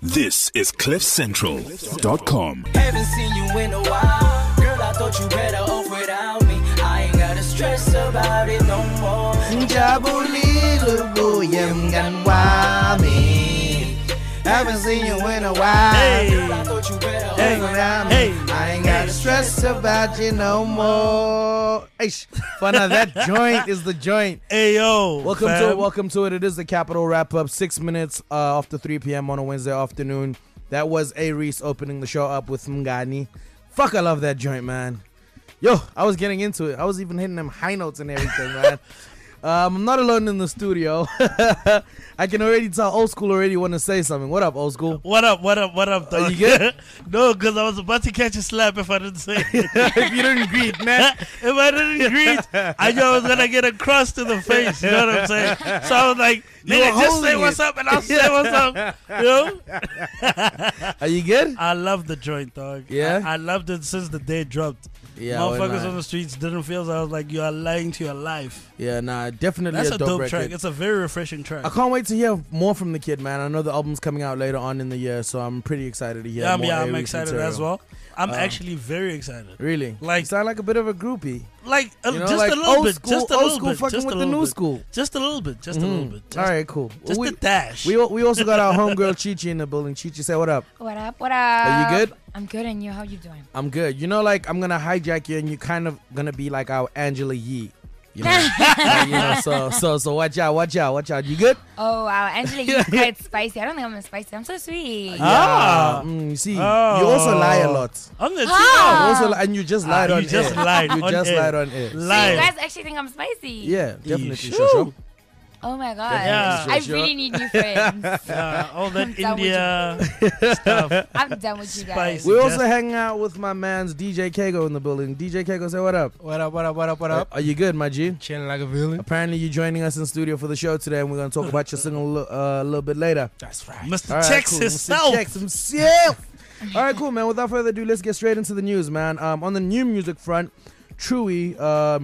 This is CliffCentral.com. Haven't seen you in a while. Girl, I thought you better off without me. I ain't gotta stress about it no more. Haven't seen you in a while. Girl, I thought you better off without me. I ain't gotta stress about you no more. Hey, Fana, that joint is the joint. Hey, yo. Welcome to it. Welcome to it. It is the Capital Wrap Up. 6 minutes after 3 p.m. on a Wednesday afternoon. That was A. Reese opening the show up with Mngani. Fuck, I love that joint, man. Yo, I was getting into it. I was even hitting them high notes and everything, man. I'm not alone in the studio. I can already tell Old School already want to say something. What up, Old School? What up, dog? Are you good? No, because I was about to catch a slap if I didn't say it. If you didn't greet, man. If I didn't greet, I knew I was going to get a cross to the face. You know what I'm saying? So I was like, nigga, just say what's up and I'll say what's up. You know? Are you good? I love the joint, dog. Yeah? I loved it since the day it dropped. Yeah, motherfuckers on the streets didn't feel so. I was like, you are lying to your life. Yeah, nah, definitely That's a a dope dope record. track. It's a very refreshing track. I can't wait to hear more from the kid, man. I know the album's coming out later on in the year, so I'm pretty excited to hear more. Yeah, I'm A-Reese excited material. as well. I'm actually very excited. Really? Like- You sound like a bit of a groupie. Like, You know, just like a little old bit. school, Just a old little school bit. fucking Just a with the little new bit. school. Just a little bit. Just a little bit. All right, cool. Just we, a dash. we also got our homegirl Chichi in the building. Chichi, say what up. What up? What up? Are you good? I'm good, and you? How you doing? I'm good. You know, like, I'm going to hijack you, and you're kind of going to be like our Angela Yee. You know, so watch out. You good? Oh wow, Angela, you're quite spicy. I don't think I'm spicy. I'm so sweet. You see, you also lie a lot. On the You Ah. also and you just lied on you just air. lied You on just air. lied on air. So you Live. guys actually think I'm spicy? Yeah, definitely. should. Sure. Oh my god. Yeah. I Sure. really need new friends. All that I'm done with India stuff. I'm done with you guys. Spicy. We're Just- also hanging out with my man's DJ Kago in the building. DJ Kago, say what up. What up? Are you good, my G? Chilling like a villain. Apparently, you're joining us in studio for the show today, and we're going to talk about your single a little bit later. That's right. Mr. All right, Checks cool. himself. Mr. Checks himself. All right, cool, man. Without further ado, let's get straight into the news, man. On the new music front, Truey,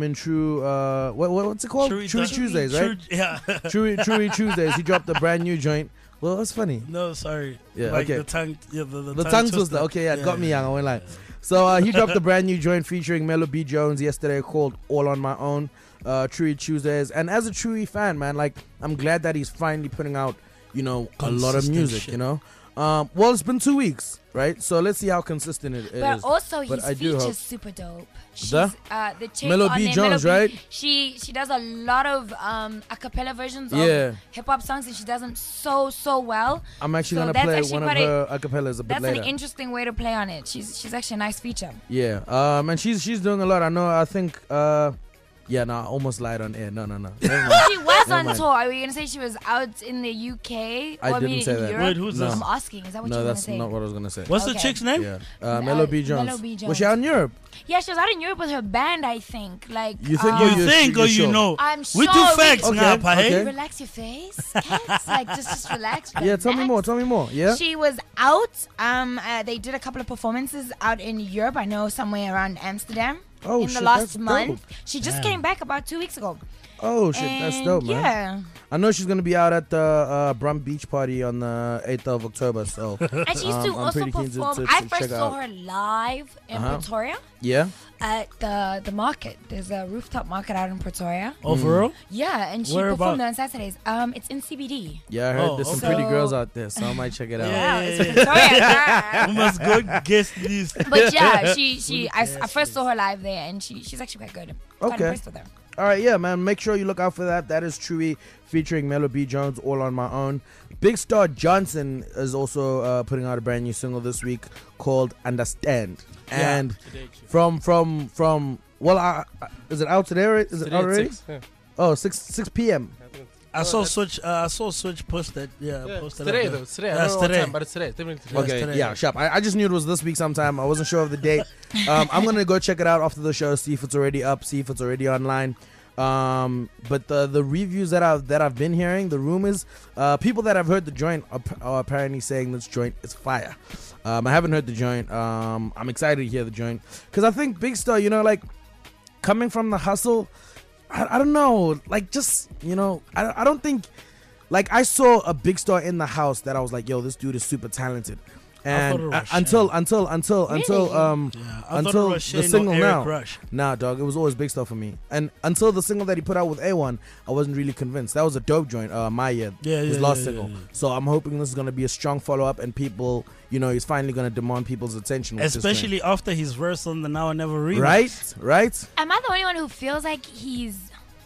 what's it called? Truey Tuesdays, right? Yeah. Truey Tuesdays. He dropped a brand new joint. Well, that's funny. No, sorry. Yeah, like okay. the tongue. Yeah, the tongue twister. Okay, yeah, it got me young. I went like. So he dropped a brand new joint featuring Melo B. Jones yesterday called All on My Own. Truey Tuesdays. And as a Truey fan, man, like, I'm glad that he's finally putting out, a lot of Consistent music, shit. you know. Well, it's been 2 weeks, right? So let's see how consistent it is. But also, But his I do hope- feature's super dope. She's, The? the chick Melo on B. there, Jones, Melo B, right? She does a lot of a cappella versions Yeah. of hip hop songs, and she does them so well. I'm actually So going to that's play actually one of quite her acapellas a bit That's later. an interesting way to play on it. She's actually a nice feature. Yeah. And she's doing a lot. I think yeah, no, I almost lied on air. No. Never mind. She was Never on mind. tour. Are we gonna say she was out in the UK? I or didn't maybe say in that. Europe? Wait, who's No. this? I'm asking. Is that what No, you're gonna that's say? not what I was going to say. What's the Okay. chick's name? Yeah. Melo B. Jones. Melo B. Jones. Was she out in Europe? Yeah, she was out in Europe with her band, I think. Like You think You you're think or you sure? know? I'm We sure do we- facts Okay, now, Pahe. okay. Relax your face, cats. Like just relax. Yeah, tell me relax. more. Yeah? She was out. They did a couple of performances out in Europe. I know somewhere around Amsterdam. Oh, in shit, the last that's month. dope. She just came back about 2 weeks ago. Oh, shit, that's And dope, man. Yeah. I know she's going to be out at the Brum Beach Party on the 8th of October, so And she used to I'm also pretty keen to perform. check I first her saw out. her live in Pretoria yeah? at the market. There's a rooftop market out in Pretoria. Oh, for real? Yeah, and she Where performed about? there on Saturdays. It's in CBD. Yeah, I heard Oh, there's some okay. pretty So- girls out there, so I might check it out. Wow, Yeah. it's Pretoria. We must go guess this. But yeah, I first saw her live there, and she's actually quite good. Quite Okay. impressed with her. All right, yeah, man. Make sure you look out for that. That is Truey featuring Melo B. Jones, All on My Own. Big Star Johnson is also putting out a brand new single this week called Understand. And from is it out today? Is it out already? Oh, 6 p.m. I saw Switch. I saw Switch post that. Yeah, posted Today up though. there. It's today. Yeah, I it's don't know what today. time, but it's today. It's definitely today. Okay, today. yeah, sharp. I just knew it was this week sometime. I wasn't sure of the date. I'm gonna go check it out after the show, see if it's already up, see if it's already online. But the reviews that I've been hearing, the rumors, people that have heard the joint are apparently saying this joint is fire. I haven't heard the joint. I'm excited to hear the joint because I think Big Star, like coming from the hustle, I don't know, like just I don't think like I saw a big star in the house that I was like, yo, this dude is super talented. And thought it was until Shane. until Really? I thought until it was the Shane single or Eric now. Rush. Nah, dog, it was always big stuff for me. And until the single that he put out with A1, I wasn't really convinced. That was a dope joint, Maya, his last single. So I'm hoping this is gonna be a strong follow up, and people, you know, he's finally gonna demand people's attention. With this Especially after his verse on the Now or Never remix. joint. Right. Am I the only one who feels like he's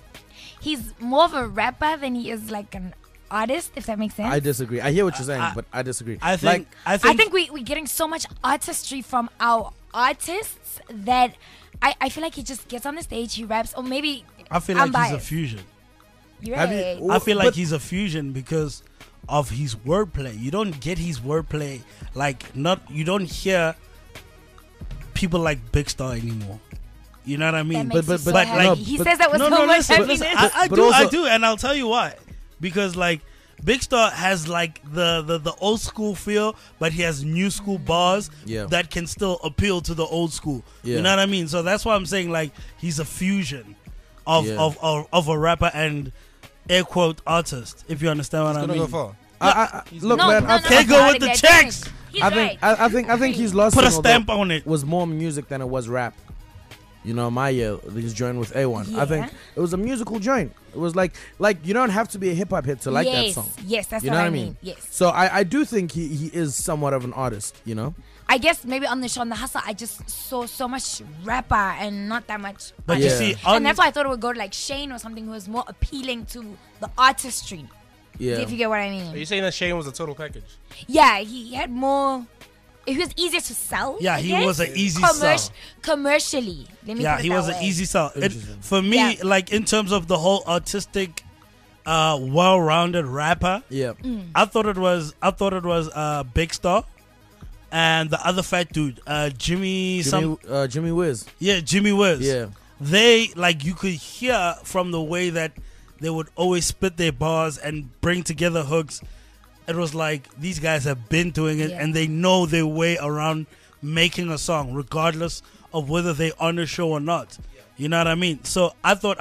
more of a rapper than he is like an artist, if that makes sense? I disagree. I hear what you're saying, but I disagree. I think I think we're getting so much artistry from our artists that I feel like he just gets on the stage, he raps, or maybe I feel I'm like he's a biased. fusion. You're Have right. you- I feel like But- he's a fusion because of his wordplay. You don't get his wordplay you don't hear people like Big Star anymore. You know what I mean? That makes but- me so but- happy. no, He but- says that with no, so no, much listen, happiness. listen. I But do, also- I do, and I'll tell you why. Because like Big Star has like the old school feel, but he has new school bars Yeah. that can still appeal to the old school. Yeah. You know what I mean? So that's why I'm saying like he's a fusion of Yeah. of a rapper and air quote artist. If you understand what I Gonna mean. go far. Look, no, man, no, I no, can't no, go no, with the that checks. doesn't- He's I think right. I think his last Put a single, stamp though, on it. was more music than it was rap. You know, Maya, his joint with A1. I think Yeah. it was a musical joint. It was like you don't have to be a hip hop hit to like that yes, song. yes, that's You what know I what I mean. mean? Yes, So I do think he is somewhat of an artist, you know? I guess maybe on the show on the hustle, I just saw so much rapper and not that much. But Yeah. you see, and that's why I thought it would go to like Shane or something who was more appealing to the artistry. Yeah. If you get what I Are mean. you saying that Shane was a total package? Yeah, he had more. He was easier to sell. Yeah, I he guess. was an easy sell. Commercially, let me Yeah, put it he that was an way. easy sell. Interesting. For me, Yeah. like in terms of the whole artistic, well-rounded rapper, Yeah. I thought it was Big Star, and the other fat dude, Jimmy Jimmy Wiz. Jimmy Wiz. Yeah. They like you could hear from the way that they would always spit their bars and bring together hooks. It was like these guys have been doing it Yeah. and they know their way around making a song, regardless of whether they on the show or not. You know what I mean? So I thought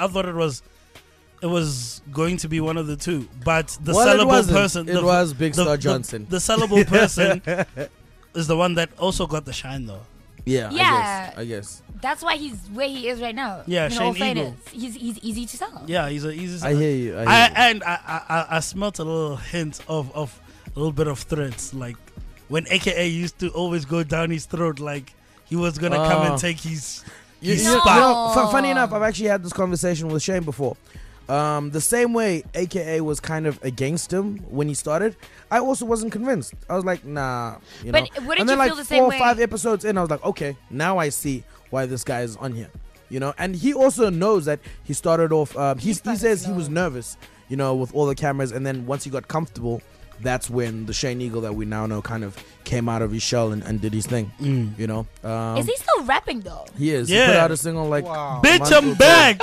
it was going to be one of the two, but the Well, it sellable wasn't. person, It was Big Star Johnson. The sellable person is the one that also got the shine, though. Yeah. Yeah. I guess. That's why he's where he is right now. Yeah, in all Shane Eagle. fairness. He's easy to sell. Yeah, he's a easy. I hear you. I hear you. I smelt a little hint of a little bit of threats, like when AKA used to always go down his throat, like he was gonna come and take his No. Funny enough, I've actually had this conversation with Shane before. The same way AKA was kind of against him when he started, I also wasn't convinced. I was like, nah. You But know? wouldn't and then you like feel the same 4 or way? 5 episodes in, I was like, okay, now I see why this guy is on here. You know, and he also knows that he started off. He started says he slow. was nervous, you know, with all the cameras, and then once he got comfortable, that's when the Shane Eagle that we now know kind of came out of his shell and did his thing. You know, Is he still rapping though? he is. Yeah. He put out a single like, Wow. bitch, month I'm or back.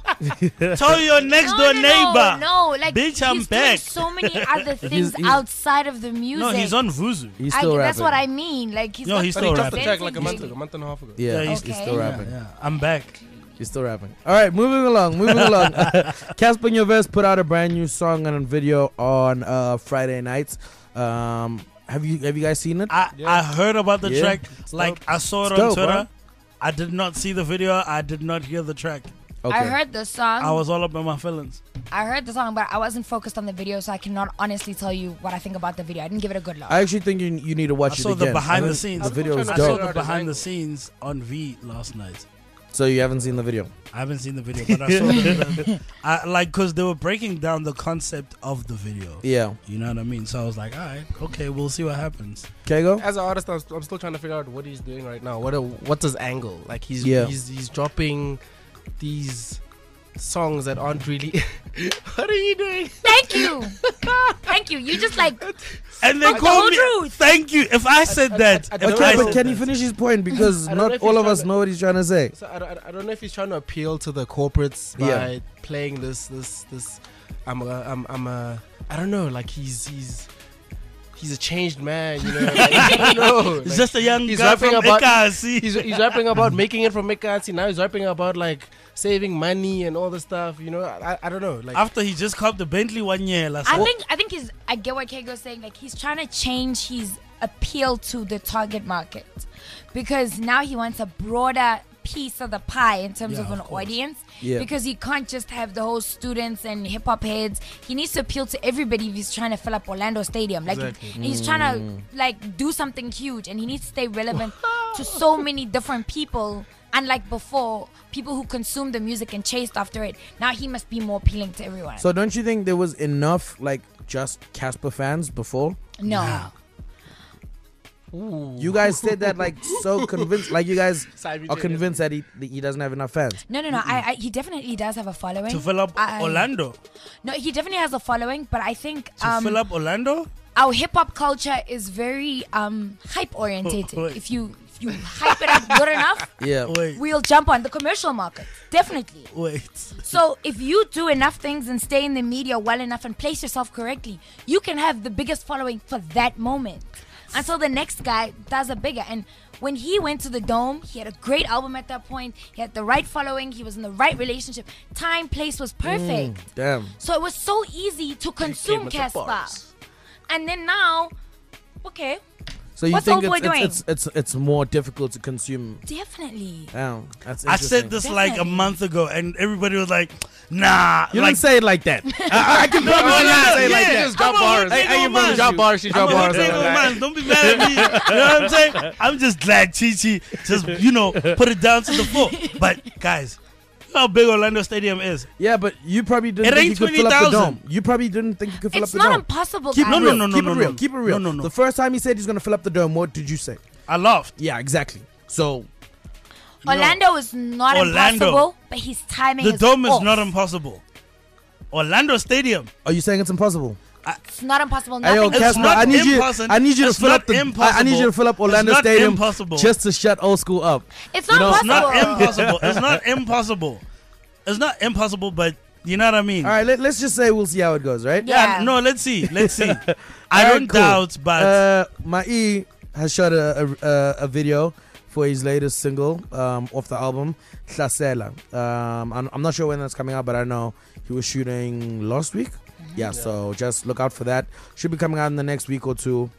Tell your next door neighbor. No, like Bitch, I'm he's doing back. so many other things he's- outside of the music. No, he's on Vuzu. He's still rapping. That's what I mean. Like he's No, got he's But still he dropped the rapping. track like a month music. ago, a month and a half ago. Yeah, Yeah, he's Okay. still rapping. Yeah, I'm back. He's still rapping. All right, moving along. Casper Nyovest put out a brand new song and video on Friday nights. Have you guys seen it? I heard about the Yeah. track. Like I saw it It's on dope, Twitter. huh? I did not see the video. I did not hear the track. Okay. I heard the song. I was all up in my feelings. I heard the song, but I wasn't focused on the video, so I cannot honestly tell you what I think about the video. I didn't give it a good look. I actually think you need to watch I it saw again. the behind I the think scenes. The video is I to saw dope. figure the out his behind the angle. scenes on V last night. So you haven't seen the video? I haven't seen the video, but I saw the like because they were breaking down the concept of the video. Yeah. You know what I mean? So I was like, all right, okay, we'll see what happens. Kego? As an artist, I'm still trying to figure out what he's doing right now. What's his angle? Like he's Yeah. he's dropping these songs that aren't really. What are you doing? Thank you. Thank you. You just like And they Spoke the called whole me. truth. Thank you. If I said that, I don't if know, I Okay, but said can he that- finish his point? Because I don't know not if all he's of us trying know what he's trying to say. So I don't know if he's trying to appeal to the corporates by Yeah. playing this. I don't know. Like he's he's a changed man, you know. Like, I don't know. It's Like, just a young he's guy rapping from about- Ekasi. he's rapping about making it from Mekasi. Now he's rapping about like saving money and all the stuff. You know, I don't know. Like After he just copped the Bentley 1 year last I think he's. I get what Kego's saying. Like he's trying to change his appeal to the target market, because now he wants a broader piece of the pie in terms of an audience. Yeah. Because he can't just have the whole students and hip hop heads. He needs to appeal to everybody if he's trying to fill up Orlando Stadium. Like he's trying to like do something huge, and he needs to stay relevant to so many different people. Unlike before, people who consumed the music and chased after it. Now he must be more appealing to everyone. So don't you think there was enough like just Casper fans before? no. You guys said that like so convinced, like you guys Simon are J. convinced that he doesn't have enough fans. No. He definitely does have a following. to fill up Orlando. No, he definitely has a following, but I think To fill up Orlando? our hip hop culture is very hype orientated. Wait. If you hype it up good enough, Yeah. Wait, we'll jump on the commercial market. Definitely. wait. So if you do enough things and stay in the media well enough and place yourself correctly, you can have the biggest following for that moment. Until the next guy does a bigger. And when he went to the Dome, he had a great album at that point. He had the right following. He was in the right relationship. Time, place was perfect. Damn. So it was so easy to consume with the Casper. bars. And then now, okay, So you What's think Old Boy it's more difficult to consume? definitely. Damn, that's I said interesting. this like a Definitely. month ago, and everybody was like, nah. You like, didn't say it like that. I can promise you didn't say it like yeah. that. just drop I'm a bars. Nigga Hey, you man. drop bars. She drop I'm a bars. nigga Okay. man. Don't be mad at me. You know what I'm saying? I'm just glad Chi just, put it down to the floor. But guys, you know how big Orlando Stadium is. Yeah, but you probably didn't It think you ain't could fill up the 20,000. dome. You probably didn't think you could fill It's up the not dome. impossible, Keep it guys. real. No, Keep no, it no, real. no. Keep it real. No. The first time he said he's gonna fill up the dome, what did you say? I laughed. Yeah, exactly. So Orlando is not Orlando. impossible, but his timing The is dome is off. not impossible. Orlando Stadium. are you saying it's impossible? It's not impossible. Hey, yo, Nothing is Casper, not I need you. impossible. I need you to It's fill not up the. I need impossible. you to fill up It's Orlando not Stadium impossible. just to shut old school up. It's not You know, It's possible. not impossible. It's not impossible. It's not impossible, but you know what I mean? All right, let's just say we'll see how it goes, right? Yeah. No, let's see. Let's see. I All don't right, cool. doubt, but Mai has shot a video for his latest single off the album, Hlasela. I'm not sure when that's coming out, but I know he was shooting last week. Yeah, so just look out for that. Should be coming out in the next week or two.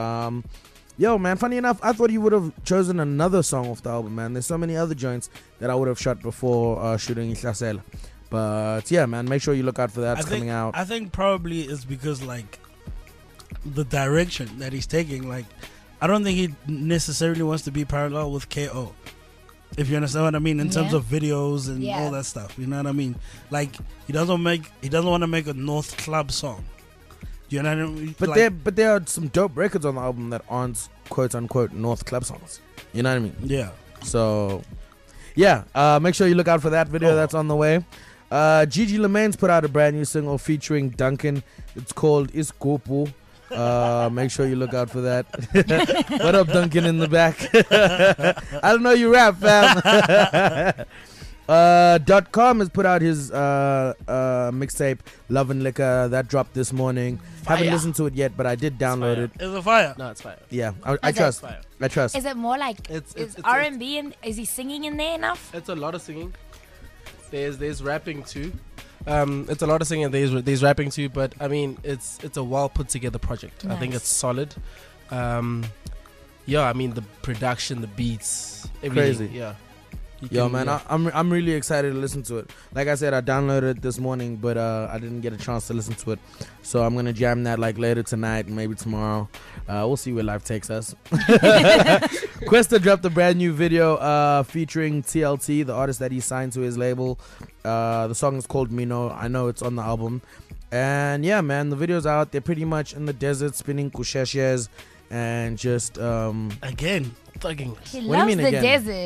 Yo, man, funny enough, I thought he would have chosen another song off the album, man. There's so many other joints that I would have shot before shooting Hlasela. But yeah, man, make sure you look out for that. It's coming out. I think probably it's because like the direction that he's taking. Like, I don't think he necessarily wants to be parallel with KO. If you understand what I mean, in terms Yeah. of videos and Yeah. all that stuff, you know what I mean. Like he doesn't want to make a North Club song. Do you know what I mean? But like, there are some dope records on the album that aren't quote unquote North Club songs. You know what I mean? yeah. So yeah, make sure you look out for that video. Oh. That's on the way. Gigi Lemane's put out a brand new single featuring Duncan. It's called Iskopu. Make sure you look out for that. What up, Duncan in the back? I don't know you rap, fam. .com has put out his mixtape Love and Liquor that dropped this morning. Haven't Fire. listened to it yet, but I did download it. It's a fire. No, it's fire. Yeah, I Is it- trust. Fire. I trust. Is it more like It's is R&B and is he singing in there enough? It's a lot of singing. There's rapping too. It's a lot of singing. There's rapping too. But I mean, it's a well put together project. I think Nice. it's solid. Yeah, I mean the production, the beats, everything. Crazy. Yeah. You Yo, can- man, yeah. I'm really excited to listen to it. Like I said, I downloaded it this morning, but I didn't get a chance to listen to it. So I'm gonna jam that like later tonight, maybe tomorrow. We'll see where life takes us. Questa dropped a brand new video featuring TLT, the artist that he signed to his label. The song is called Mino. I know it's on the album. And yeah, man, the video's out. They're pretty much in the desert spinning kusheshes and just Again. thugging. He What do you loves mean the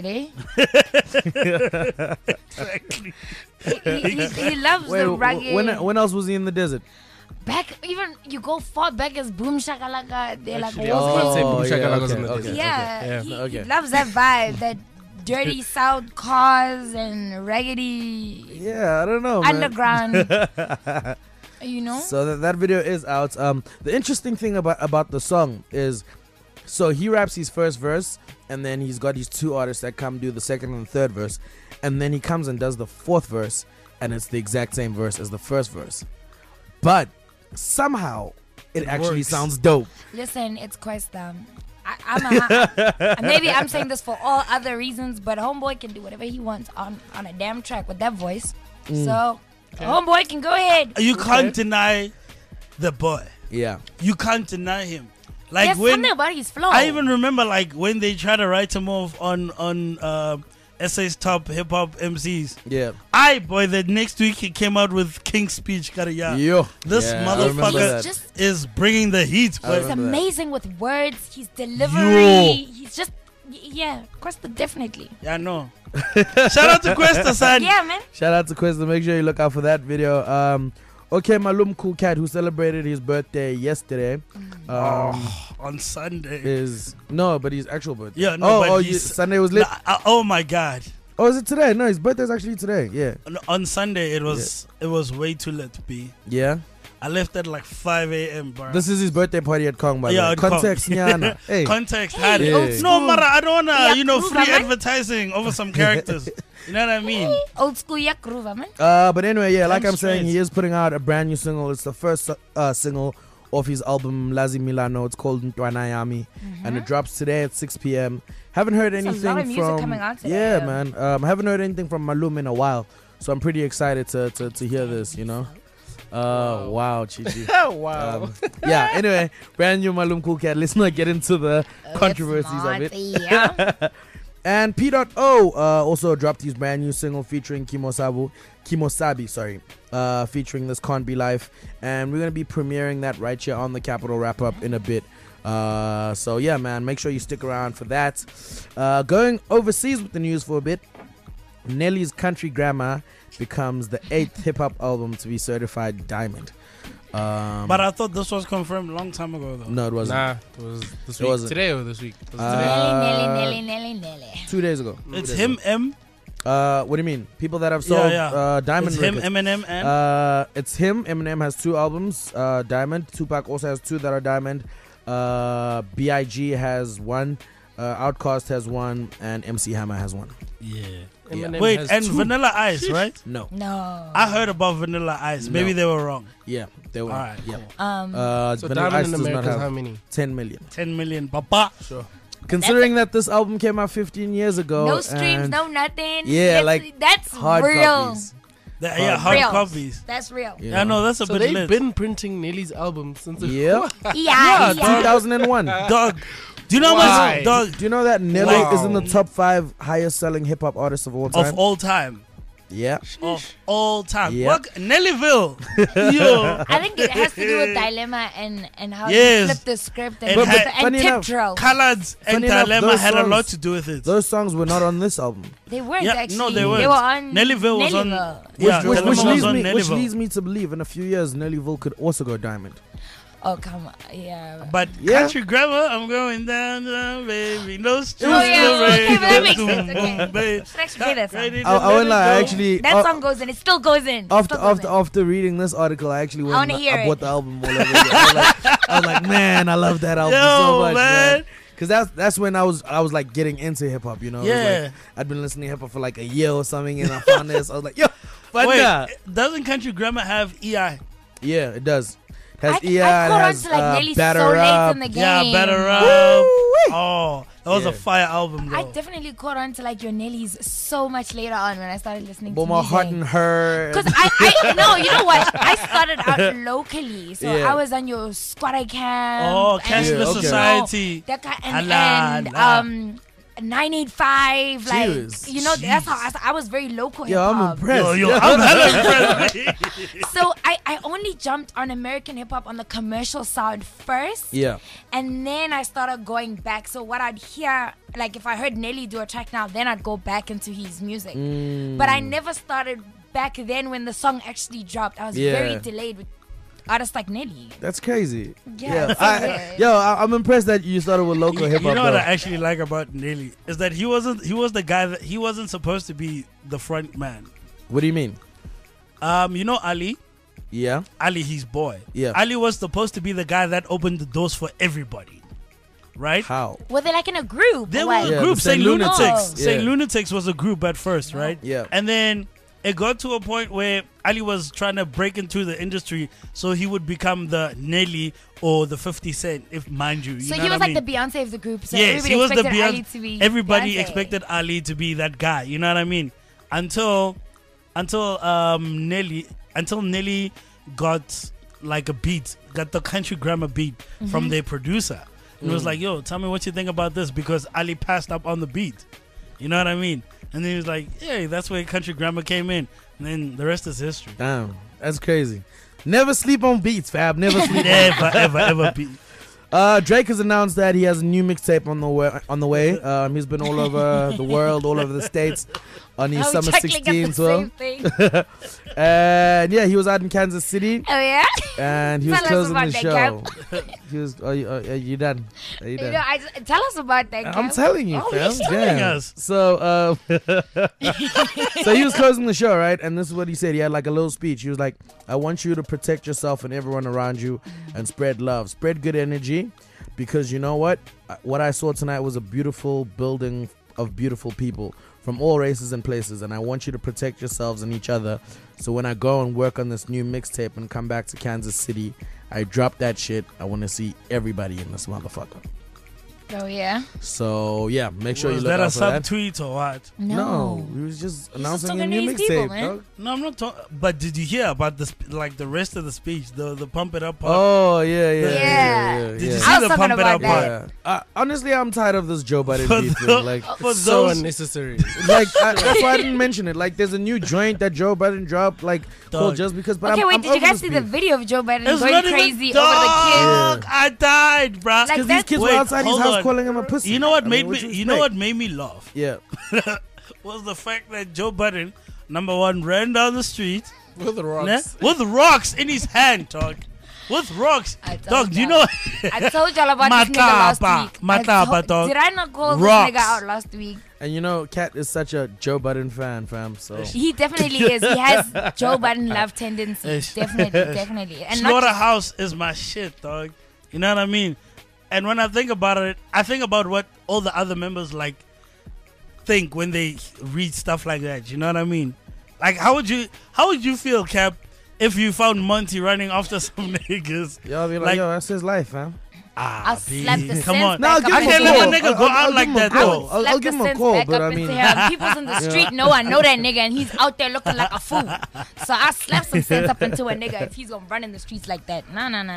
again? desert, eh? Exactly. He loves the rugged. when else was he in the desert? Back, even you go far back as Boom Shakalaka. They're like, Actually, I was gonna say Oh, Boom yeah, Shakalaka was in okay, the okay. desert. yeah, Yeah. he, okay. he loves that vibe, that dirty South cars and raggedy Yeah, I don't know, man. underground. You know? So that video is out. The interesting thing about the song is, so he raps his first verse, and then he's got these two artists that come do the second and third verse, and then he comes and does the fourth verse, and it's the exact same verse as the first verse, but somehow it actually works. sounds dope. Listen, it's Questa. Maybe I'm saying this for all other reasons, but Homeboy can do whatever he wants on a damn track with that voice. So Homeboy can go ahead. You can't deny the boy. Yeah. You can't deny him. Like There's when something about his flow. I even remember, like when they tried to write him off on SA's top hip hop MCs. Yeah. The next week he came out with King's Speech. Yo. This Yeah, I remember motherfucker that. just is bringing the heat. I But he's remember that. amazing with words. His delivery. Yo. He's just Questa definitely. yeah, I know. Shout out to Questa, son. Yeah, man. Shout out to Questa. Make sure you look out for that video. Okay, Malum Cool Cat, who celebrated his birthday yesterday, On Sunday. but his actual birthday. Yeah, no, but Sunday was lit. Oh my God. Oh, is it today? No, his birthday's actually today. Yeah. On Sunday it was way too late, B. Yeah. I left at like 5 a.m. bro. This is his birthday party at Kong, by the Yeah, way. at Kong. Context, Nyana. Hey. Context Hey, had it. old No, school. Mara, I don't wanna, Yeah, free Groove, man. advertising over some characters. You know what I mean? Old school yak groove, man. But anyway, yeah, like Damn I'm saying, straight. he is putting out a brand new single. It's the first single off his album Lazi Milano. It's called Ntwana Yami, and it drops today at 6 p.m. Haven't heard There's a anything lot of music from coming out today. yeah, man. Haven't heard anything from Malum in a while, so I'm pretty excited to hear this. You know. Wow, Chichi. Wow. Yeah. Anyway, brand new Malum Cool Cat. Let's not get into the controversies of it. Yeah. And P.O. Also dropped his brand new single featuring Kimosabi, featuring This Can't Be Life, and we're gonna be premiering that right here on the Capital Wrap Up in a bit. So yeah, man, make sure you stick around for that. Going overseas with the news for a bit. Nelly's Country Grammar becomes the 8th hip hop album to be certified diamond. But I thought this was confirmed a long time ago, though. No, it wasn't. Nah, it was this It week. wasn't. Today or this week? It was Nelly. 2 days ago. It's him, M. What do you mean? People that have sold diamond It's him, records. Eminem, and It's him. Eminem has 2 albums, diamond. Tupac also has 2 that are diamond. B.I.G. has 1. Outkast has 1, and MC Hammer has 1. yeah. Eminem Wait, has and 2. Vanilla Ice, right? No. No. I heard about Vanilla Ice. Maybe No. they were wrong. Yeah, they were. All right, Yeah. So Vanilla Ice Diamond in does not America is how have many? 10 million. 10 million, papa. Sure. Considering that this album came out 15 years ago. No streams, and no nothing. Yeah, that's hard real. copies. Hard Real. copies. That's real. You Yeah, know. no, that's a So bit they've lit. been printing Nelly's album since the Yep. Yeah. 2001. Dog, do you know how Why? much, dog, Do you know that Nelly Wow. is in the top 5 highest selling hip hop artists of all time? of all time? Yeah. Of all time. Yep. What? Nellyville. Yo. I think it has to do with Dilemma and how Yes. you flip the script and, But funny enough, Tiptro. Coloreds and Funny enough, Dilemma those had a lot songs- to do with it. Those songs were not on this album. They weren't Yeah, actually. no, they They weren't. were on Nellyville was on. Nellyville. Yeah, which, Dilemma was on which Nellyville. leads me to believe in a few years Nellyville could also go diamond. Oh, come on. Yeah. But Yeah. Country Grammar, I'm going down, baby. No streets Oh, yeah, to okay, but that rain. makes sense, Boom, okay. boom, babe. Should actually play that song. Ready to I let won't it lie, I go. actually That song goes in. It still goes in. It after still goes in. after reading this article, I actually went. wanna and hear I bought it. the album all over again. I was like, man, I love that album Yo, so much, man. man. Because that's when I was like getting into hip hop, you know. It was Yeah. like, I'd been listening to hip hop for like a year or something, and I found this. I was like, yo, Wait, Funda. doesn't Country Grammar have EI? Yeah, it does. It has I EI, caught it on has to like Nelly so Batter late Up. in the game. Yeah, Better Up. Woo-wee. Oh, that was Yeah. a fire album, I though. definitely caught on to like your Nellies so much later on when I started listening But to my heart and her. Because I no, you know what? I started out locally, so Yeah. I was on your Squatter Camp. Oh, and, Cashless Yeah, okay. Society. That guy, Allah, and Allah. 985, like Jeez. you know, that's how I was very local. Yo, I'm hip-hop. impressed. Yo, I'm hella impressed. So I only jumped on American hip hop on the commercial sound first. Yeah. And then I started going back. So what I'd hear, like if I heard Nelly do a track now, then I'd go back into his music. But I never started back then when the song actually dropped. I was Yeah. very delayed with artists like Nelly. That's crazy. Yeah, it's so weird. I'm impressed that you started with local hip You hop. know what I actually like about Nelly is that he was the guy that he wasn't supposed to be the front man. What do you mean? You know Ali? Yeah. Ali, his boy. Yeah. Ali was supposed to be the guy that opened the doors for everybody, right? How? Were they like in a group? They or were what? a Yeah, group. the Saint Saint Lunatics. Lunatics. Saint Yeah. Lunatics was a group at first, right? Yeah. And then it got to a point where Ali was trying to break into the industry, so he would become the Nelly or the 50 Cent, if mind you. So know he what was I like mean? the Beyonce of the group. So Yes, everybody he was the expected Ali Beyonce. to be Everybody Beyonce. expected Ali to be that guy. You know what I mean? Until Nelly got like a beat, got the country grammar beat from their producer. And was like, yo, tell me what you think about this, because Ali passed up on the beat. You know what I mean? And then he was like, yeah, that's where country grammar came in. And then the rest is history. Damn, that's crazy. Never sleep on beats, fab. Never sleep. Ever beat. Drake has announced that he has a new mixtape on the way. He's been all over the world, all over the states, on his Oh, Summer chuckling at 16 the tour. same thing. And yeah, he was out in Kansas City, Oh yeah. and he was Tell us closing about the that, show. He was. Are you done? Are you You done? know, tell us about that. I'm Kev. telling you, Oh, fam. he's telling Damn. us. So, so he was closing the show, right? And this is what he said. He had like a little speech. He was like, "I want you to protect yourself and everyone around you, and spread love, spread good energy, because you know what? What I saw tonight was a beautiful building of beautiful people from all races and places, and I want you to protect yourselves and each other. So when I go and work on this new mixtape and come back to Kansas City, I drop that shit. I want to see everybody in this motherfucker." Oh yeah. So yeah, make sure Was you look that a out for that. subtweet or what? No, he was just announcing talking a to new these people, mixtape. man. dog. No, I'm not talking. But did you hear about this? Like the rest of the speech, the pump it up part. Oh yeah. Yeah. Did you yeah. see I was the talking pump it about up that. part? Honestly, I'm tired of this Joe Budden For beef the- thing. Like, For So those, unnecessary. that's why I didn't mention it. Like, there's a new joint that Joe Budden dropped, like called Just Because. But Okay, I'm wait. Did you over guys this see the beef. video of Joe Biden it's going not even crazy over the dog. I died, bruh. Like Because these kids Wait, were outside his hold house on. calling him a pussy. You know what I made mean, me? you You know what made me laugh? Yeah. Was the fact that Joe Budden, number one, ran down the street With the né, rocks. with rocks in his hand, dog. With rocks, I told dog. Do you y'all. know? I told y'all about this nigga last Matapa. week. Matapa, dog. Did I not call Rocks. this nigga out last week? And you know, Kat is such a Joe Budden fan, fam. So He definitely is. He has Joe Biden love tendencies. Definitely. And not Slaughterhouse is my shit, dog. You know what I mean? And when I think about it, I think about what all the other members like think when they read stuff like that. You know what I mean? Like, how would you feel, Cap, if you found Monty running after some niggas? y'all be like, Like- yo, that's his life, fam. I'll slap the come sense on. No, I'll back give up him I can't a into let call. a nigga go out like that, I though. will. I'll slap give the him a sense call, back but up I mean, into him. People's in the street know I know that nigga and he's out there looking like a fool. So I slap some sense up into a nigga if he's gonna run in the streets like that.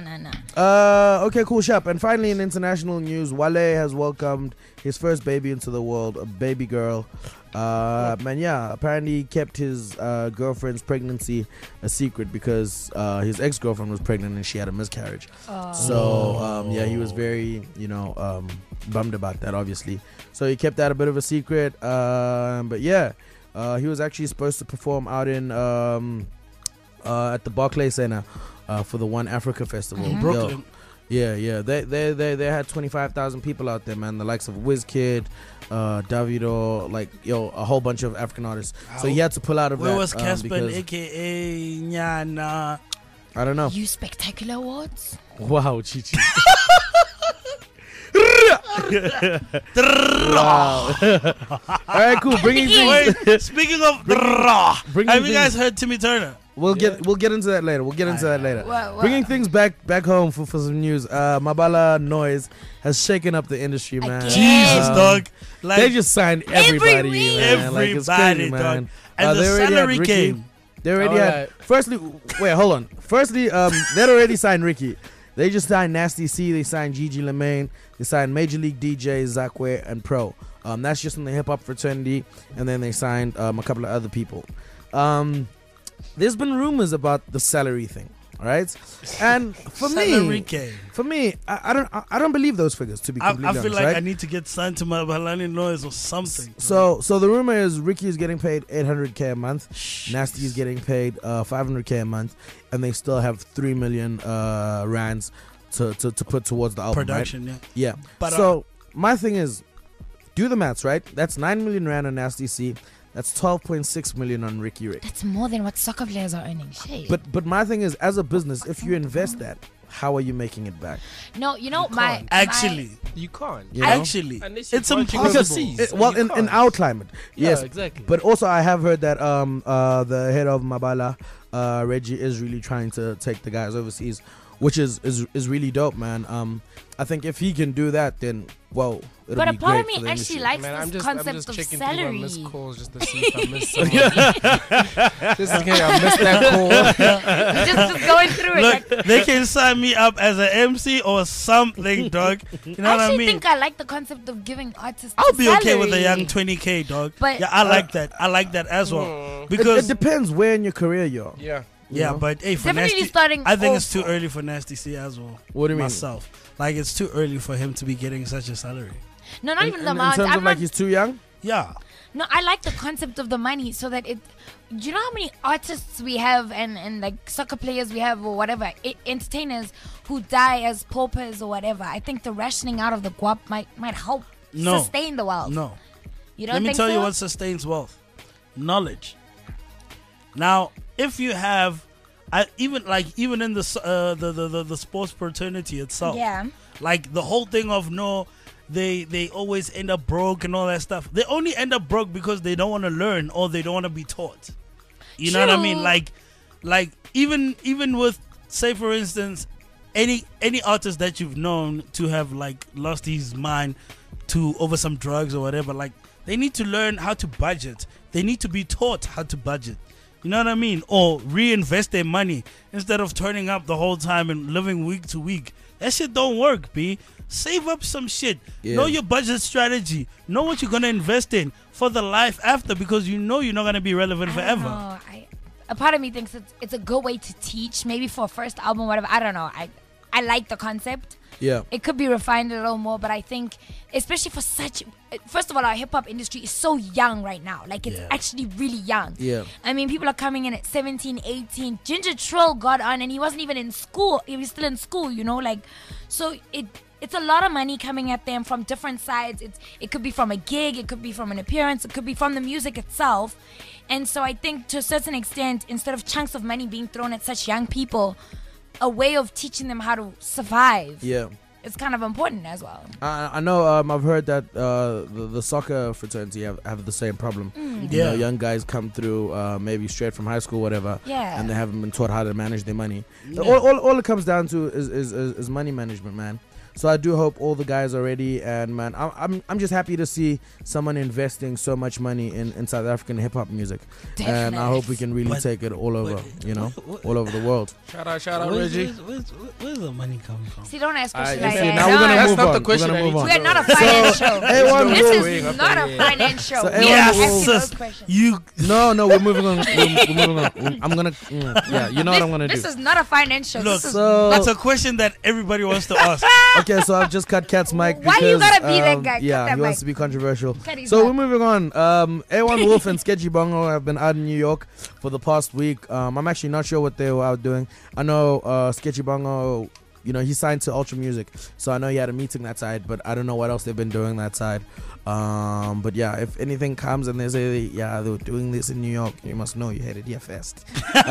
Nah. Okay, cool, Shop. And finally, in international news, Wale has welcomed his first baby into the world, a baby girl. Man, yeah, apparently he kept his girlfriend's pregnancy a secret because his ex-girlfriend was pregnant and she had a miscarriage. So, yeah, he was very, bummed about that, obviously. So he kept that a bit of a secret. But yeah, he was actually supposed to perform out in at the Barclays Center for the One Africa Festival. Mhm. Brooklyn. Yeah. They had 25,000 people out there, man. The likes of Wizkid, Davido, a whole bunch of African artists. So he had to pull out of Where that. was Casper, because- aka Nyana? I don't know. You spectacular awards? Wow, Chichi. Wow. All right, cool. Bringing things. Wait, speaking of bringing have you guys things- heard Timmy Turner? We'll get into that later. What? Bringing things back home for some news. Mabala Noise has shaken up the industry, man. Again. Jesus, Um, dog. Like, They just signed everybody, week. man. Like, it's everybody, crazy, dog. man. And the they already had salary Ricky. came. They already All had. right. Firstly, wait, hold on. Firstly, they'd already signed Ricky. They just signed Nasty C. They signed Gigi Lemaine. They signed Major League DJ Zakwe and Pro. That's just in the hip hop fraternity. And then they signed a couple of other people. There's been rumors about the salary thing. All right, and for Salary came. me, I don't believe those figures, to be I completely feel honest, like right? I need to get signed to my Balani Noise or something. So the rumor is Ricky is getting paid 800K a month. Nasty is getting paid 500K a month, and they still have 3 million rands to put towards the album. Production, right? Yeah. But, so my thing is, do the maths, right? That's 9 million rand on Nasty C. That's 12.6 million on Ricky Rick. That's more than what soccer players are earning. Shit. But my thing is, as a business, if you invest that, how are you making it back? no, Actually, You can't. You know? actually, Unless you're it's branching impossible. overseas. Well, You in can't. our climate, yes, Yeah, exactly. But also, I have heard that the head of Mabala, Reggie, is really trying to take the guys overseas, which is really dope, man. I think if he can do that, then it'll But be a part great of me for the actually industry. likes Man, I'm this just concept of checking through my salary. missed calls just to see if I missed someone. Just in case I missed that call. just going through it. Look, Like, they can sign me up as an MC or something, dog. You know I what I actually mean? think I like the concept of giving artists. I'll be okay with a salary. young 20K, dog. But- yeah, I like that. I like that as well. It Because depends where in your career you're. Yeah. you yeah, know? but hey, for Definitely Nasty, starting I think off- it's too early for Nasty C as well. What do you mean? Myself, like it's too early for him to be getting such a salary. No, not even the in amount. terms I'm of like not, he's too young. Yeah, no, I like the concept of the money so that it. Do you know how many artists we have and like soccer players we have or whatever, entertainers who die as paupers or whatever? I think the rationing out of the guap might help No. sustain the wealth. no. You don't Let me think tell so? you what sustains wealth: knowledge. Now, if you have, even in the sports fraternity itself, Yeah. like the whole thing of they always end up broke and all that stuff. They only end up broke because they don't want to learn or they don't want to be taught. You know what I mean? True. Like even with, say for instance, any artist that you've known to have like lost his mind to over some drugs or whatever, like they need to learn how to budget. They need to be taught how to budget. You know what I mean? Or reinvest their money instead of turning up the whole time and living week to week. That shit don't work, B. Save up some shit. Yeah. Know your budget strategy. Know what you're gonna invest in for the life after, because you know you're not gonna be relevant I don't forever. know. A part of me thinks it's a good way to teach, maybe for a first album, whatever. I don't know. I like the concept. Yeah. It could be refined a little more, but I think, especially for such, first of all, our hip hop industry is so young right now. Like, it's Yeah. actually really young. Yeah. I mean, people are coming in at 17, 18. Ginger Trill got on and he wasn't even in school. He was still in school, you know? Like, so it's a lot of money coming at them from different sides. It could be from a gig, it could be from an appearance, it could be from the music itself. And so I think to a certain extent, instead of chunks of money being thrown at such young people, a way of teaching them how to survive Yeah. is kind of important as well. I know. I've heard that the soccer fraternity have the same problem. You Yeah. know, young guys come through maybe straight from high school, whatever, Yeah. and they haven't been taught how to manage their money. All it comes down to is money management, man. So I do hope all the guys are ready, and man, I'm just happy to see someone investing so much money in South African hip hop music, and I hope we can really But- take it all over, but- all over the world. Shout out, Where's, Reggie. where's the money coming from? See, don't ask questions you like see, that. now we're gonna That's move not on. the question We're gonna I move on. need We're not a finance show. A1 This Wolf. is not a finance show. So We A1 are asking Wolf. those questions. You No, we're moving on. We're moving on. I'm gonna, yeah, you know what I'm gonna do. This is not a finance show. look. This is So That's a question that everybody wants to ask. okay, so I've just cut Cat's mic Why you because gotta be that guy? Cut yeah, that he wants mic. to be controversial. Cut his So mic. we're moving on. A1 Wolf and Sketchy Bongo have been out in New York for the past week. I'm actually not sure what they were out doing. I know Sketchy Bongo, you know, he signed to Ultra Music, so I know he had a meeting that side, but I don't know what else they've been doing that side. But yeah, if anything comes and they say, yeah, they were doing this in New York, you must know you headed here first.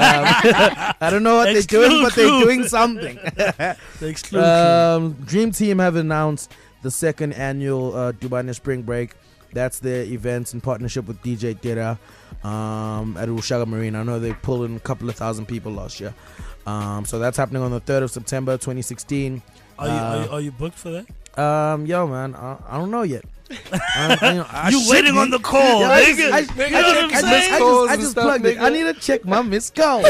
I don't know what they're doing, but they're doing something. The exclusive. Dream Team have announced the second annual Dubai Spring Break. That's their events in partnership with DJ Tira at Ushaga Marine. I know they pulled in a couple of thousand people last year. So that's happening on the 3rd of September 2016. Are you booked for that? Yo, man, I don't know yet. You waiting on the call, Yeah, nigga. I You know what I'm saying? calls I and just stuff, plugged it. nigga. I need to check my missed call.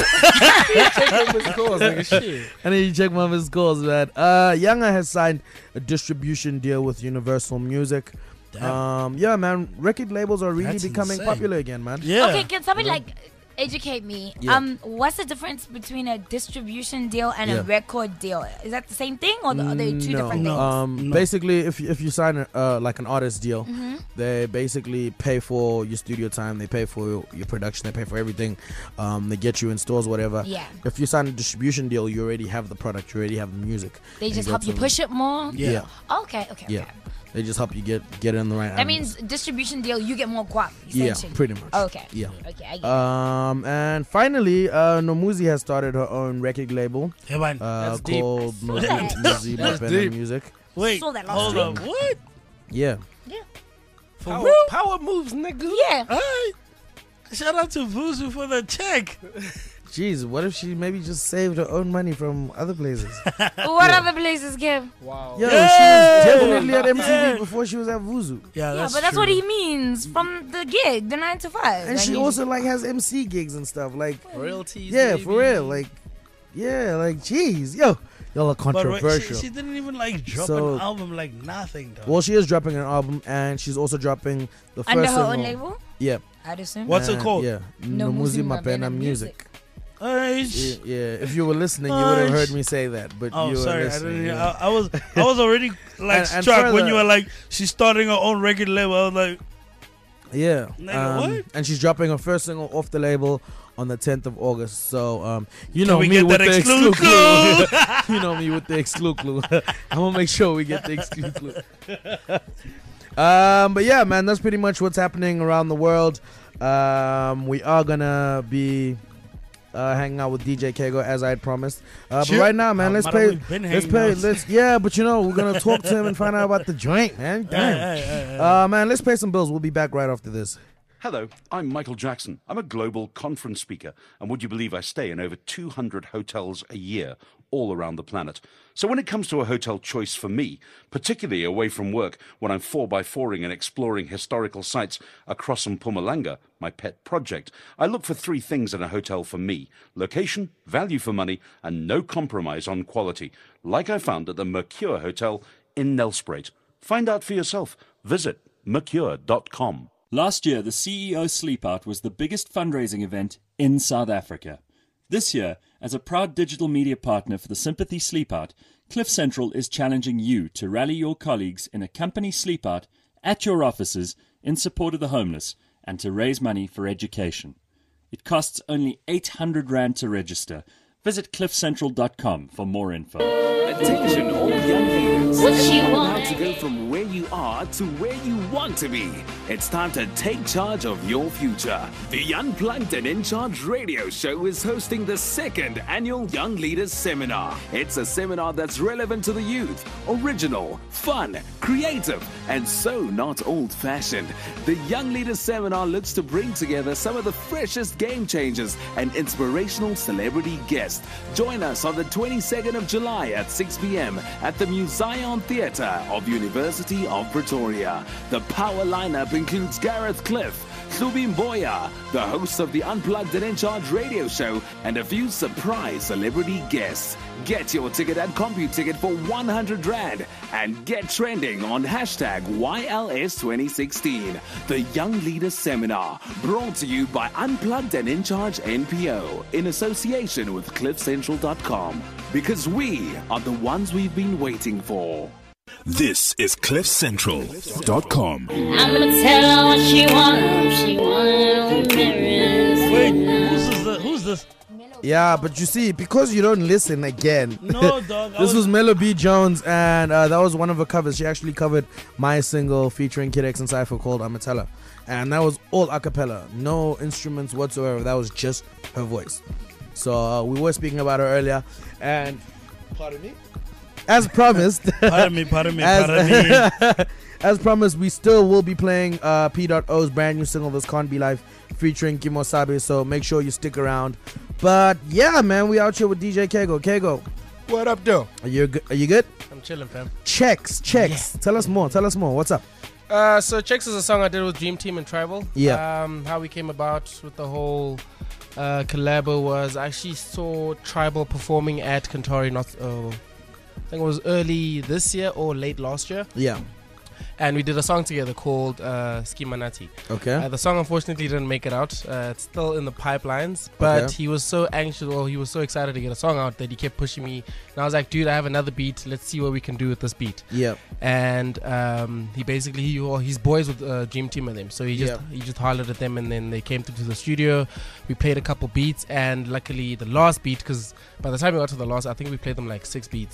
Shit. I need to check my missed calls, man. Younger has signed a distribution deal with Universal Music. Yeah, man, record labels are really That's becoming insane. popular again, man. Yeah. Okay, can somebody educate me? Yeah. What's the difference between a distribution deal and Yeah. a record deal? Is that the same thing, or are they two different No. things? No. Basically, if you sign like an artist deal, Mm-hmm. they basically pay for your studio time, they pay for your production, they pay for everything. They get you in stores, whatever. Yeah. If you sign a distribution deal, you already have the product, you already have the music. They And just go help you to- push it more. Yeah. Yeah. Okay. Yeah. They just help you get it in the right. That means distribution deal, you get more guap. yeah, Essentially. pretty much. Okay. Yeah. Okay, I get it. And finally, Nomuzi has started her own record label Hey, man. That's deep. called That's Nomuzi That's Mapena deep. Music. Wait, Saw that last hold week. on. What? Yeah. Power moves, nigga. Yeah. Hey, shout out to Vuzu for the check. Jeez, what if she maybe just saved her own money from other places? What other places give? Wow. Yo, Yeah. she was definitely at MTV Yeah. before she was at Vuzu. Yeah, Yeah, but that's true. what he means from the gig, the 9 to 5. And Like, she he- also like has MC gigs and stuff. Like, Royalties. yeah, baby. for real. Like, yeah, like, jeez, yo, y'all are But controversial. she didn't even like drop So- an album like nothing, though. Well, she is dropping an album, and she's also dropping the first under her single. own label, Yeah. I'd assume. What's it And, called? Yeah, Nomuzi Mapena Music. Hey, Yeah, if you were listening, you would have heard me say that. But Oh, you were sorry, I listening. didn't. yeah. I was already like And struck when further- you were like, she's starting her own record label. I was like, Yeah. Nigga, what? And she's dropping her first single off the label on the 10th of August. So, you Can know we me get with that the exclude exclude. You know me with the exclude clue. I'm going to make sure we get the exclude clue. But yeah, man, that's pretty much what's happening around the world. We are going to be hanging out with DJ Kego as I had promised. But Sure. right now, man, let's But pay. we've been Let's hanging pay. out. Let's but you know, we're going to talk to him and find out about the joint, man. Damn. Man, let's pay some bills. We'll be back right after this. Hello, I'm Michael Jackson. I'm a global conference speaker, and would you believe I stay in over 200 hotels a year all around the planet. So when it comes to a hotel choice for me, particularly away from work when I'm 4x4ing and exploring historical sites across Mpumalanga, my pet project, I look for three things in a hotel for me: location, value for money, and no compromise on quality, like I found at the Mercure Hotel in Nelspruit. Find out for yourself. Visit mercure.com. Last year, the CEO Sleepout was the biggest fundraising event in South Africa. This year, as a proud digital media partner for the Sympathy Sleepout, Cliff Central is challenging you to rally your colleagues in a company sleepout at your offices in support of the homeless and to raise money for education. It costs only 800 Rand to register. Visit cliffcentral.com for more info. Attention all young leaders. What you Now want? to go from where you are to where you want to be. It's time to take charge of your future. The Unplugged and In Charge radio show is hosting the second annual Young Leaders Seminar. It's a seminar that's relevant to the youth, original, fun, creative, and so not old-fashioned. The Young Leaders Seminar looks to bring together some of the freshest game changers and inspirational celebrity guests. Join us on the 22nd of July at 6 p.m. at the Muzion Theatre of University of Pretoria. The power lineup includes Gareth Cliff, Hlubim Boya, the host of the Unplugged and In Charge radio show, and a few surprise celebrity guests. Get your ticket at CompuTicket for 100 Rand and get trending on hashtag YLS2016. The Young Leaders Seminar, brought to you by Unplugged and In Charge NPO in association with CliffCentral.com. Because we are the ones we've been waiting for. This is CliffCentral.com. I'm gonna tell her what she wants. She wants Wait, who's this? Yeah, but you see, because you don't listen again. No, dog. This was Mello B. Jones, and that was one of her covers. She actually covered my single featuring Kid X and Cypher called Amatella. And that was all a cappella. No instruments whatsoever. That was just her voice. So we were speaking about her earlier. And, pardon me? As promised. Pardon me. As promised, we still will be playing P.O's brand new single, This Can't Be Life, featuring Kimo Sabe. So make sure you stick around. But yeah, man, we out here with DJ Kego. Kego, What up, though? are you good? I'm chilling, fam. Checks. Tell us more. What's up? So Checks is a song I did with Dream Team and Tribal. Yeah. How we came about with the whole collabo was I actually saw Tribal performing at Centauri I think it was early this year or late last year. Yeah. And we did a song together called Skimanati. Okay. The song unfortunately didn't make it out. It's still in the pipelines. But Okay. he was so anxious, he was so excited to get a song out that he kept pushing me. And I was like, dude, I have another beat. Let's see what we can do with this beat. Yeah. And he basically, he's boys with Dream Team with him. So he just hollered at them, and then they came to the studio. We played a couple beats, and luckily the last beat, because by the time we got to the last, I think we played them like 6 beats.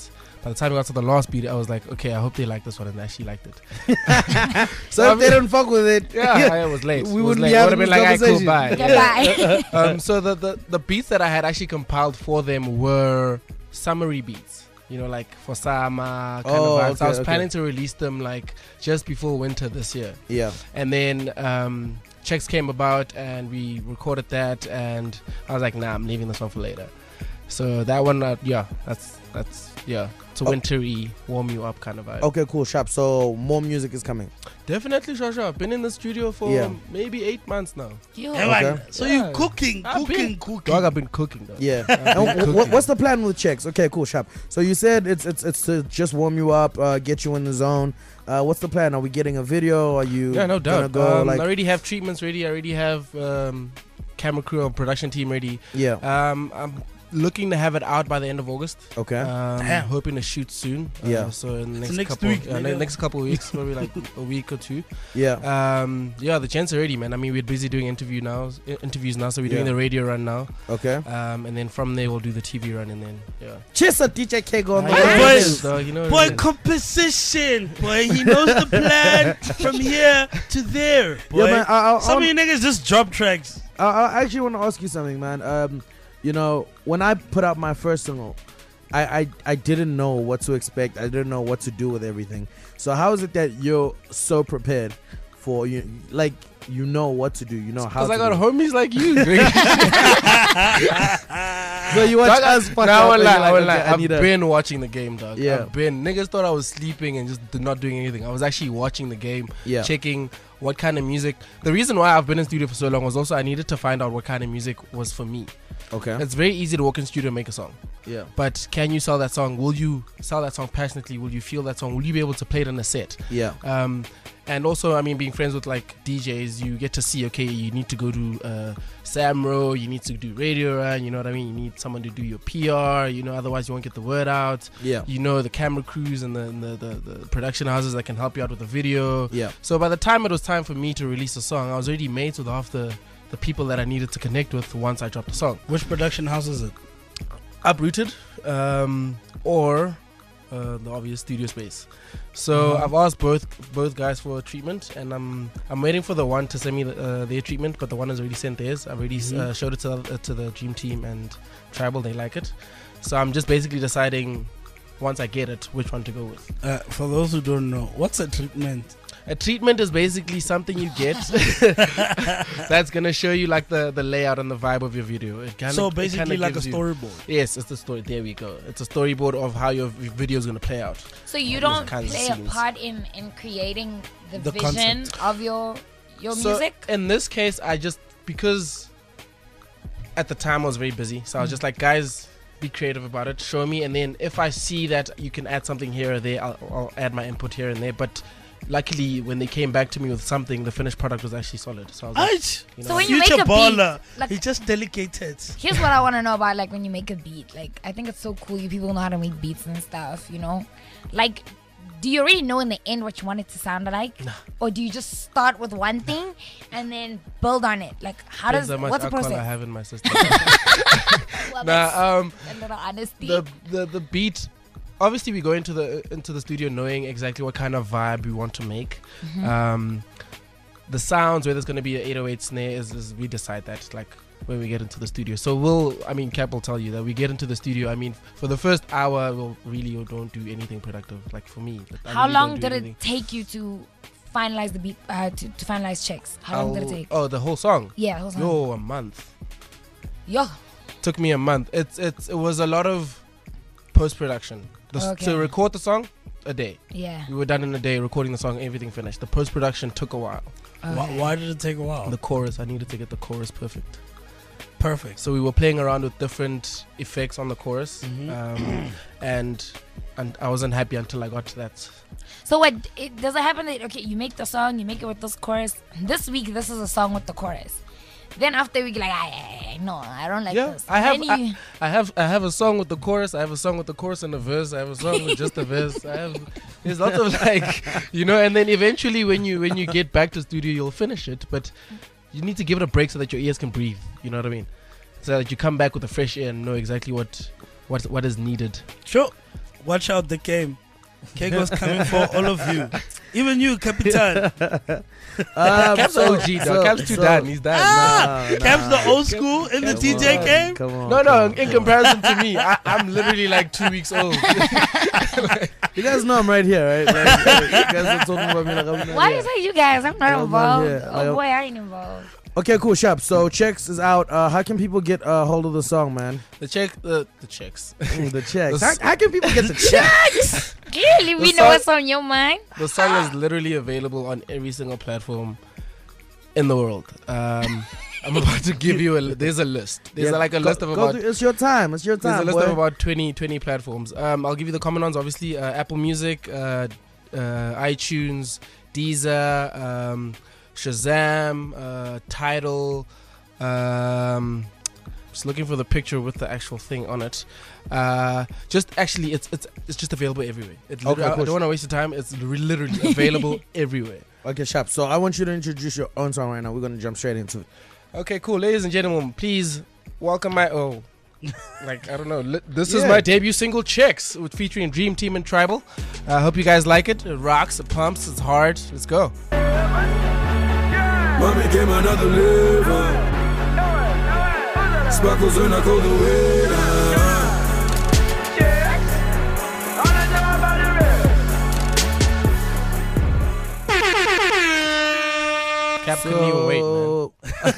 by the time we got to the last beat, I was like, okay, I hope they like this one, and they actually liked it. So if they don't fuck with it, I was late. we It was wouldn't late. be It having would this have been like, conversation. Goodbye. So the beats that I had actually compiled for them were summary beats. You know, like for summer kind Oh, of vibes. I okay, was okay. planning to release them like just before winter this year. Yeah. And then Checks came about and we recorded that, and I was like, nah, I'm leaving this one for later. So that one, that's it's a wintry, warm you up kind of vibe. Okay, cool, sharp. So more music is coming. Definitely, Shasha. I've been in the studio for maybe 8 months now. Yo. Okay. So you cooking. Dog, I've been cooking though. Yeah. And what's the plan with Checks? Okay, cool, sharp. So you said it's to just warm you up, get you in the zone. What's the plan? Are we getting a video? Are you No gonna doubt. go I already have treatments ready. I already have camera crew and production team ready. Yeah. I'm looking to have it out by the end of August. Okay. Hoping to shoot soon. Yeah. So in the So next next couple week, next couple of weeks, maybe like a week or two. Yeah. The chance already, man. I mean, we're busy doing interviews now. So we're doing the radio run now. Okay. And then from there we'll do the TV run, and then Cheers, DJ Kego on the Boys, dog, you know boy, composition. Boy, he knows the plan from here to there. Boy. Yeah, man. Some of you niggas just drop tracks. I actually want to ask you something, man. You know, when I put out my first single, I didn't know what to expect. I didn't know what to do with everything. So how is it that you're so prepared for you? Like, you know what to do. You know how. Because to I got do it. homies like you. So you watch us fuck Now up and you're like, okay, I I've need a- been watching the game, dog. Yeah. Niggas thought I was sleeping and just not doing anything. I was actually watching the game, Yeah. checking what kind of music. The reason why I've been in studio for so long was also I needed to find out what kind of music was for me. Okay. It's very easy to walk in studio and make a song. Yeah. But can you sell that song? Will you sell that song passionately? Will you feel that song? Will you be able to play it in a set? Yeah. And also, I mean, being friends with like DJs, you get to see, okay, you need to go to Samro, you need to do radio run, you know what I mean? You need someone to do your PR, you know, otherwise you won't get the word out. Yeah. You know, the camera crews and the production houses that can help you out with the video. Yeah. So by the time it was time for me to release a song, I was already mates with half the people that I needed to connect with once I dropped the song. Which production house is it? Uprooted, or the obvious studio space. So I've asked both guys for treatment, and I'm waiting for the one to send me their treatment, but the one has already sent theirs. I've already showed it to the Dream Team and Tribal. They like it, so I'm just basically deciding once I get it which one to go with. For those who don't know, what's a treatment? A treatment is basically something you get that's gonna show you like the layout and the vibe of your video. So basically like a storyboard. Yes, it's the story. There we go. It's a storyboard of how your video is gonna play out. So you don't kinds of play a scenes. part in creating the vision concept. of your So music? in this case, because at the time I was very busy, so I was just like, guys, be creative about it, show me, and then if I see that you can add something here or there, I'll add my input here and there. But luckily, when they came back to me with something, the finished product was actually solid. So I was like, you know, So when you make Future a beat, baller. like- He just delegated. Here's what I want to know about, like, when you make a beat. Like, I think it's so cool. You people know how to make beats and stuff, you know? Like, do you already know in the end what you want it to sound like? Nah. Or do you just start with one thing and then build on it? Like, how depends does, how much what's the alcohol I process? have in my system. Well, Nah, that's a little honesty. the beat. Obviously, we go into the studio knowing exactly what kind of vibe we want to make. The sounds, whether it's going to be an 808 snare, is we decide that like when we get into the studio. So Cap will tell you that we get into the studio. I mean, for the first hour, we don't do anything productive. Like for me, I How really long don't do did anything. it take you to finalize the beat, to finalize Checks? How long did it take? Oh, the whole song. Yeah, the whole song. Yo, a month. Yo. Took me a month. It was a lot of post production. Okay. To record the song, a day. Yeah. We were done in a day recording the song, everything finished. The post production took a while. Why did it take a while? The chorus, I needed to get the chorus perfect. Perfect. So we were playing around with different effects on the chorus, and I wasn't happy until I got to that. So does it happen that, okay, you make the song, you make it with this chorus. This week, this is a song with the chorus. Then after a week, like, no, I don't like this. I have Then you- I have a song with the chorus. I have a song with the chorus and the verse. I have a song with just the verse. There's lots of like, you know. And then eventually, when you get back to studio, you'll finish it. But you need to give it a break so that your ears can breathe. You know what I mean? So that you come back with a fresh air and know exactly what is needed. Sure. watch out the game. Kego's coming for all of you. Even you, Capitan. Cap's OG, though. Cap's too done. He's done. Cap's the old school in the TJ game? Come on. No, in comparison to me, I'm literally like 2 weeks old. You guys know I'm right here, right? Like, you guys are talking about me like I'm not Why here. you say you guys? I'm not I'm not involved. here. Oh boy, I ain't involved. Okay, cool, Shop. So Checks is out. How can people get a hold of the song, man? The checks. The checks. The How can people get the checks? Clearly, we The know song- what's on your mind. The song is literally available on every single platform in the world. I'm about to give you there's a list. There's Yeah, like a go- list of go about. through- it's your time. It's your There's time, a list boy. of about 20 platforms. I'll give you the common ones. Obviously, Apple Music, iTunes, Deezer, Shazam, Tidal. Just looking for the picture with the actual thing on it. Just actually, it's just available everywhere. Okay, I cool. don't want to waste your time. It's literally available everywhere. Okay, Shop. So I want you to introduce your own song right now. We're gonna jump straight into it. Okay, cool, ladies and gentlemen. Please welcome my like I don't know. This is Yeah. my debut single, Checks, with featuring Dream Team and Tribal. I hope you guys like it. It rocks, it pumps, it's hard. Let's go. Mommy came another liver. Sparkles when I go the way. Cap couldn't even wait, man.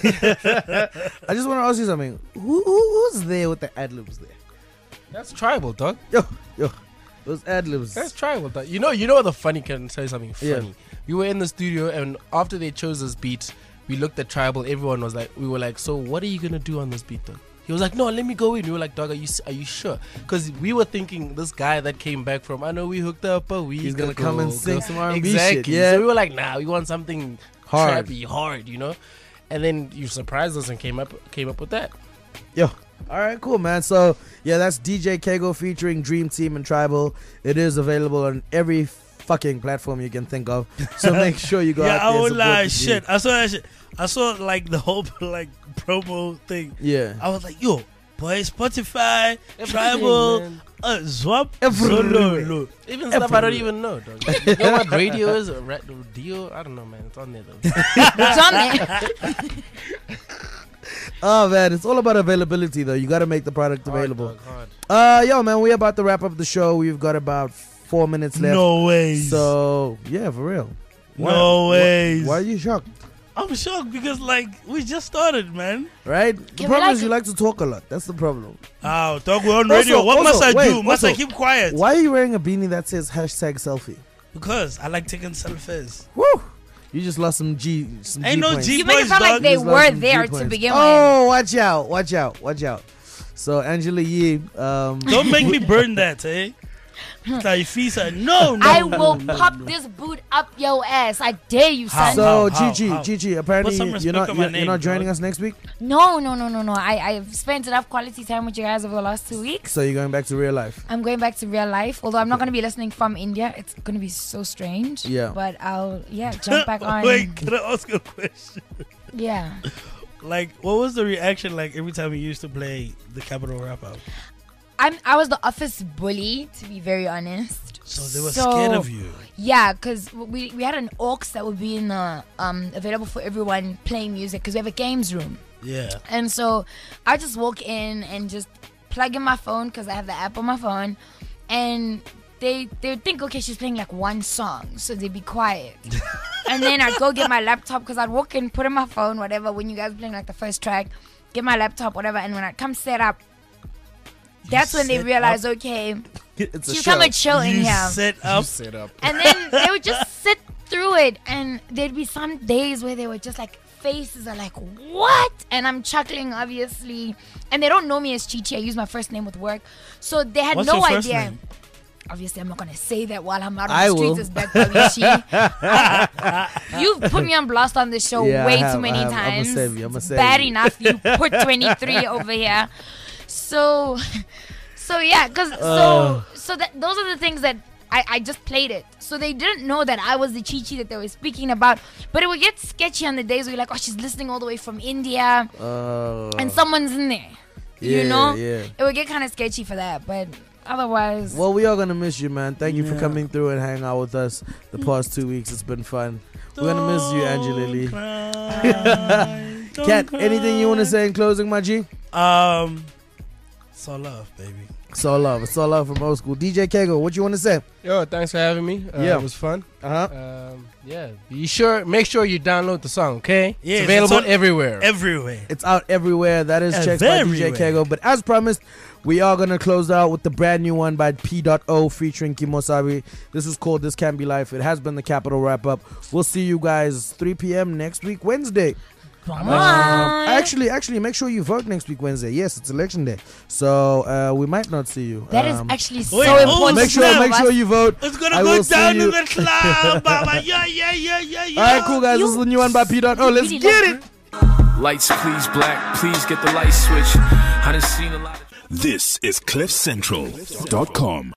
I just want to ask you something. Who's there with the ad libs there? That's Tribal, dog. Yo, those ad libs. That's Tribal, dog. You know what the funny can say something funny. Yeah. We were in the studio, and after they chose this beat, we looked at Tribal. Everyone was like, we were like, so what are you gonna do on this beat, dog? He was like, no, let me go in. We were like, dog, are you sure? Because we were thinking this guy that came back from, I know we hooked up a week He's gonna ago, come and sing some R&B exactly. shit, yeah. So we were like, nah, we want something Hard. trappy, hard, you know. And then you surprised us and came up with that. Yo. All right, cool, man. So, yeah, that's DJ Kego featuring Dream Team and Tribal. It is available on every fucking platform you can think of. So make sure you go out Yeah, there I and would support lie. the G. Shit, I saw that shit. I saw like the whole like promo thing. Yeah. I was like, yo, boy, Spotify, Everything, Tribal, man. Zwap, Everywhere. Zololo. Even stuff I don't even know, dog. You know what radio is? Radio? I don't know, man. It's on there, though. It's on there. Oh, man, it's all about availability, though. You got to make the product Hard, available. dog, hard. Yo, man, we're about to wrap up the show. We've got about 4 minutes left. No ways. So, yeah, for real. No ways. Why are you shocked? I'm shocked because like we just started, man. Right? The Can we problem like- is you like to talk a lot. That's the problem. Oh, dog, we're on radio. What must I do? Must I keep quiet? Why are you wearing a beanie that says #selfie? Because I like taking selfies. Woo! You just lost some G. Some Ain't G no points. G You make it points, sound like dog. they You just lost were some G there to points. begin with. Oh, watch out! Watch out! Watch out! So Angela Yee, Don't make me burn that, eh? Taifisa, no. I will pop this boot up your ass. I dare you, son. So How? Gigi, Put apparently some you're respect not on my you're name, not joining dog. us next week. No. I've spent enough quality time with you guys over the last 2 weeks. So you're going back to real life. I'm going back to real life. Although I'm not going to be listening from India. It's going to be so strange. Yeah. But I'll, jump back on. Wait, can I ask a question? Yeah. Like, what was the reaction like every time you used to play the Capital Rap Out? I was the office bully, to be very honest. So they were scared of you. Yeah, because we had an aux that would be in the available for everyone playing music because we have a games room. Yeah. And so I just walk in and just plug in my phone because I have the app on my phone, and they would think, okay, she's playing like one song, so they'd be quiet. And then I'd go get my laptop because I'd walk in, put in my phone, whatever, when you guys were playing like the first track, get my laptop, whatever, and when I come set up, that's when they set realize, up? okay, It's a she's show. coming chill in You here. set up. Set up. And then they would just sit through it, and there'd be some days where they were just like, faces are like, what? And I'm chuckling, obviously. And they don't know me as Chichi. I use my first name with work. So they had What's no your first idea. name? Obviously, I'm not going to say that while I'm out on I the will. streets as Beck You've put me on blast on this show Yeah, I way have, too many I have. I'ma times. save you, I'ma It's save bad you. enough you put 23 over here. So yeah, because those are the things that I just played it. So they didn't know that I was the Chichi that they were speaking about. But it would get sketchy on the days where you're like, oh, she's listening all the way from India, and someone's in there. yeah, You know? yeah. It would get kind of sketchy for that. But Otherwise, Well, we are gonna miss you, man. Thank you for coming through and hanging out with us the past 2 weeks. It's been fun. We're gonna miss you, Angela Lee. Kat, anything you want to say in closing, my G? It's all love, baby. It's all love. It's all love from old school. DJ Kego, what you want to say? Yo, thanks for having me. Yeah. It was fun. Uh-huh. Yeah. Make sure you download the song, okay? Yes, it's available it's on everywhere. Everywhere. It's out everywhere. That is Checks by DJ Kego. But as promised, we are going to close out with the brand new one by P.O featuring Kimosabi. This is called This Can't Be Life. It has been the Capital Wrap-Up. We'll see you guys 3 p.m. next week, Wednesday. come on. Actually, make sure you vote next week, Wednesday. Yes, it's election day. So we might not see you. That is actually so Wait, important. Make sure you vote. It's gonna I go will see down you. in the club, mama. Yeah. All right, cool, guys. This is the new one by P.O. Let's get it. Lights, please, black. Please get the light switch. I done seen a lot of. This is CliffCentral.com.